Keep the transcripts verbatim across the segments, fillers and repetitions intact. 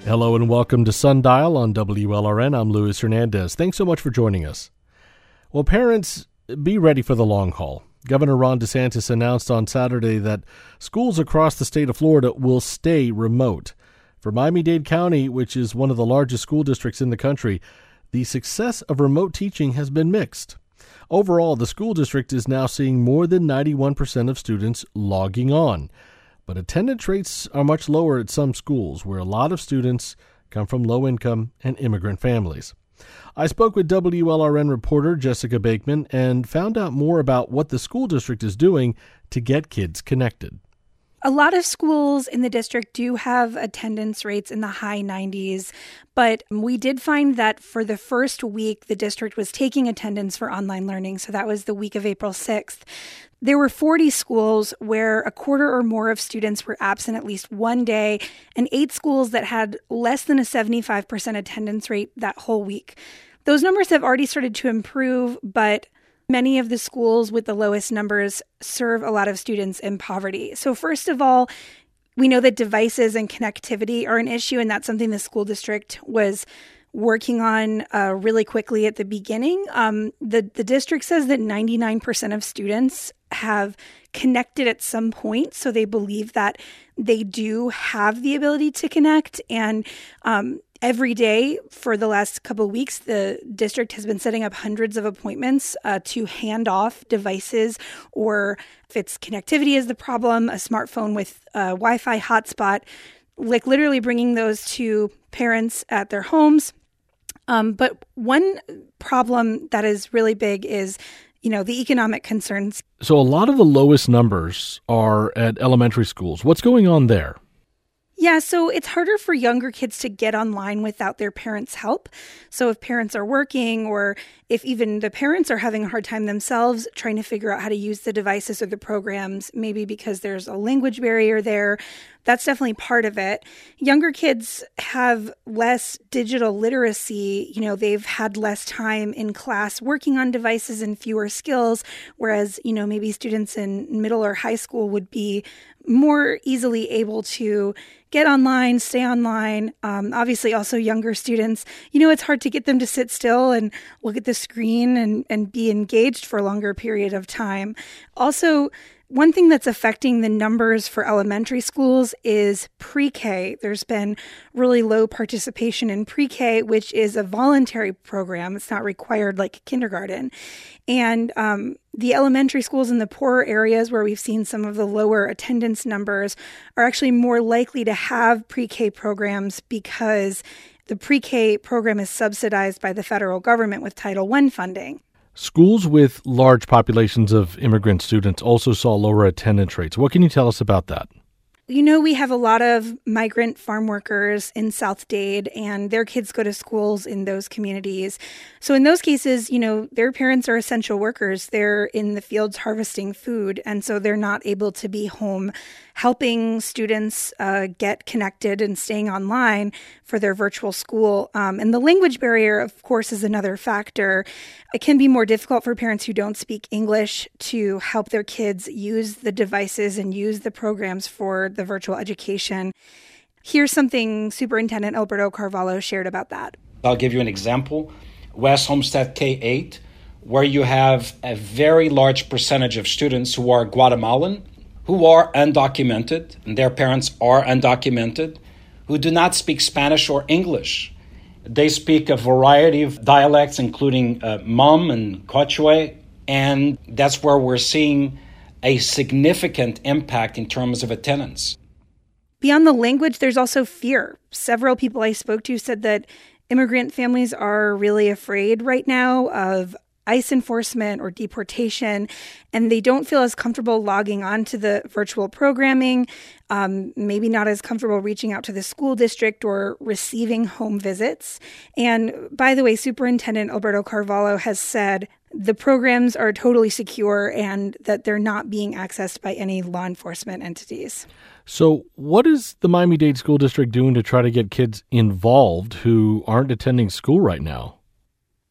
Hello and welcome to Sundial on W L R N. I'm Luis Hernandez. Thanks so much for joining us. Well, parents, be ready for the long haul. Governor Ron DeSantis announced on Saturday that schools across the state of Florida will stay remote. For Miami-Dade County, which is one of the largest school districts in the country, the success of remote teaching has been mixed. Overall, the school district is now seeing more than ninety-one percent of students logging on. But attendance rates are much lower at some schools where a lot of students come from low-income and immigrant families. I spoke with W L R N reporter Jessica Bakeman and found out more about what the school district is doing to get kids connected. A lot of schools in the district do have attendance rates in the high nineties, but we did find that for the first week, the district was taking attendance for online learning. So that was the week of April sixth. There were forty schools where a quarter or more of students were absent at least one day, and eight schools that had less than a seventy-five percent attendance rate that whole week. Those numbers have already started to improve, but many of the schools with the lowest numbers serve a lot of students in poverty. So first of all, we know that devices and connectivity are an issue, and that's something the school district was working on uh, really quickly at the beginning. Um, the, the district says that ninety-nine percent of students have connected at some point, so they believe that they do have the ability to connect. And um, every day for the last couple of weeks, the district has been setting up hundreds of appointments uh, to hand off devices, or if it's connectivity is the problem, a smartphone with a Wi-Fi hotspot, like literally bringing those to parents at their homes. Um, but one problem that is really big is, you know, the economic concerns. So a lot of the lowest numbers are at elementary schools. What's going on there? Yeah, so it's harder for younger kids to get online without their parents' help. So if parents are working, or if even the parents are having a hard time themselves trying to figure out how to use the devices or the programs, maybe because there's a language barrier there, that's definitely part of it. Younger kids have less digital literacy. You know, they've had less time in class working on devices and fewer skills, whereas, you know, maybe students in middle or high school would be more easily able to get online, stay online. Um, obviously, also younger students, you know, it's hard to get them to sit still and look at the screen and, and be engaged for a longer period of time. Also, one thing that's affecting the numbers for elementary schools is pre-K. There's been really low participation in pre-K, which is a voluntary program. It's not required like kindergarten. And um, the elementary schools in the poorer areas where we've seen some of the lower attendance numbers are actually more likely to have pre-K programs because the pre-K program is subsidized by the federal government with Title one funding. Schools with large populations of immigrant students also saw lower attendance rates. What can you tell us about that? You know, we have a lot of migrant farm workers in South Dade, and their kids go to schools in those communities. So in those cases, you know, their parents are essential workers. They're in the fields harvesting food, and so they're not able to be home helping students uh, get connected and staying online for their virtual school. Um, and the language barrier, of course, is another factor. It can be more difficult for parents who don't speak English to help their kids use the devices and use the programs for the virtual education. Here's something Superintendent Alberto Carvalho shared about that. I'll give you an example. West Homestead K eight, where you have a very large percentage of students who are Guatemalan, who are undocumented, and their parents are undocumented, who do not speak Spanish or English. They speak a variety of dialects, including uh, Hmong and Quechua, and that's where we're seeing a significant impact in terms of attendance. Beyond the language, there's also fear. Several people I spoke to said that immigrant families are really afraid right now of ICE enforcement or deportation, and they don't feel as comfortable logging on to the virtual programming, um, maybe not as comfortable reaching out to the school district or receiving home visits. And by the way, Superintendent Alberto Carvalho has said the programs are totally secure and that they're not being accessed by any law enforcement entities. So what is the Miami-Dade School District doing to try to get kids involved who aren't attending school right now?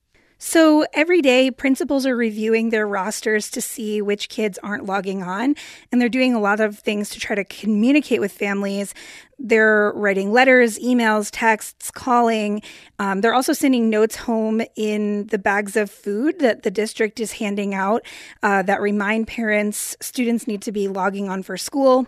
So every day, principals are reviewing their rosters to see which kids aren't logging on, and they're doing a lot of things to try to communicate with families. They're writing letters, emails, texts, calling. Um, they're also sending notes home in the bags of food that the district is handing out uh, that remind parents students need to be logging on for school.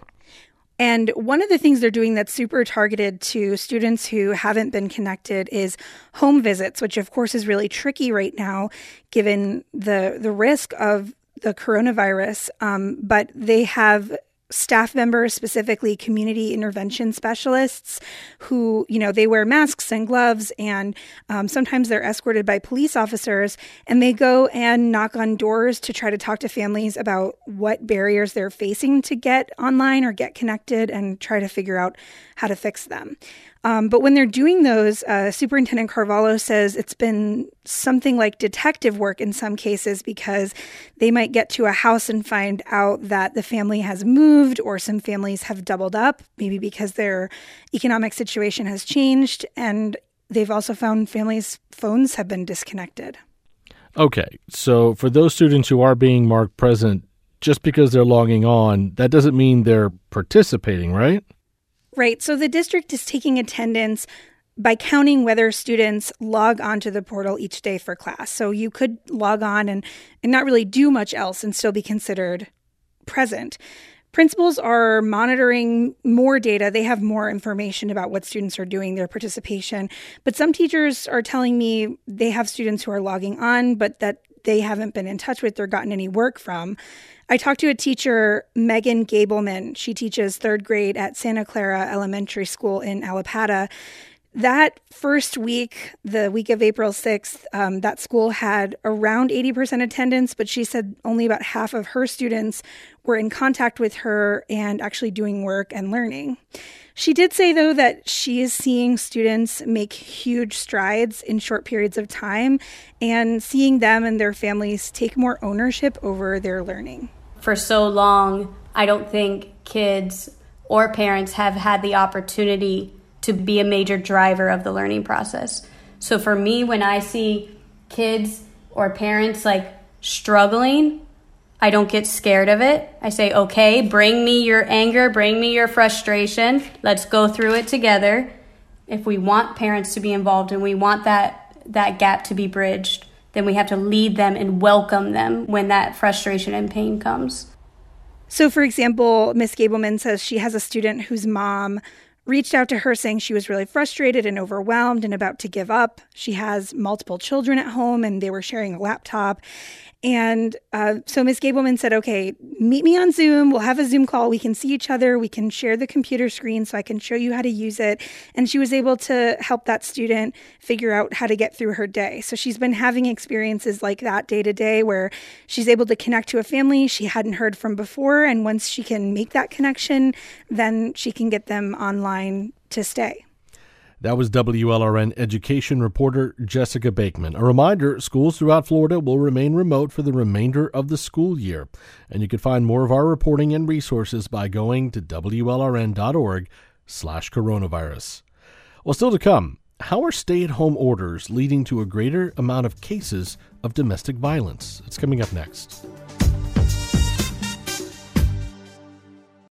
And one of the things they're doing that's super targeted to students who haven't been connected is home visits, which of course is really tricky right now given the the risk of the coronavirus. Um, but they have staff members, specifically community intervention specialists, who, you know, they wear masks and gloves, and um, sometimes they're escorted by police officers, and they go and knock on doors to try to talk to families about what barriers they're facing to get online or get connected and try to figure out how to fix them. Um, but when they're doing those, uh, Superintendent Carvalho says it's been something like detective work in some cases, because they might get to a house and find out that the family has moved, or some families have doubled up, maybe because their economic situation has changed. And they've also found families' phones have been disconnected. Okay, so for those students who are being marked present, just because they're logging on, that doesn't mean they're participating, right? Right. So the district is taking attendance by counting whether students log onto the portal each day for class. So you could log on and, and not really do much else and still be considered present. Principals are monitoring more data. They have more information about what students are doing, their participation. But some teachers are telling me they have students who are logging on, but that they haven't been in touch with or gotten any work from. I talked to a teacher, Megan Gableman. She teaches third grade at Santa Clara Elementary School in Allapattah. That first week, the week of April sixth, um, that school had around eighty percent attendance, but she said only about half of her students were in contact with her and actually doing work and learning. She did say, though, that she is seeing students make huge strides in short periods of time and seeing them and their families take more ownership over their learning. For so long, I don't think kids or parents have had the opportunity to be a major driver of the learning process. So for me, when I see kids or parents like struggling, I don't get scared of it. I say, okay, bring me your anger, bring me your frustration. Let's go through it together. If we want parents to be involved and we want that, that gap to be bridged, then we have to lead them and welcome them when that frustration and pain comes. So, for example, Miz Gableman says she has a student whose mom reached out to her saying she was really frustrated and overwhelmed and about to give up. She has multiple children at home and they were sharing a laptop. And uh, so Miz Gableman said, okay, meet me on Zoom. We'll have a Zoom call. We can see each other. We can share the computer screen so I can show you how to use it. And she was able to help that student figure out how to get through her day. So she's been having experiences like that day to day where she's able to connect to a family she hadn't heard from before. And once she can make that connection, then she can get them online to stay. That was W L R N education reporter Jessica Bakeman. A reminder, schools throughout Florida will remain remote for the remainder of the school year. And you can find more of our reporting and resources by going to W L R N dot org slash coronavirus. Well, still to come, how are stay-at-home orders leading to a greater amount of cases of domestic violence? It's coming up next.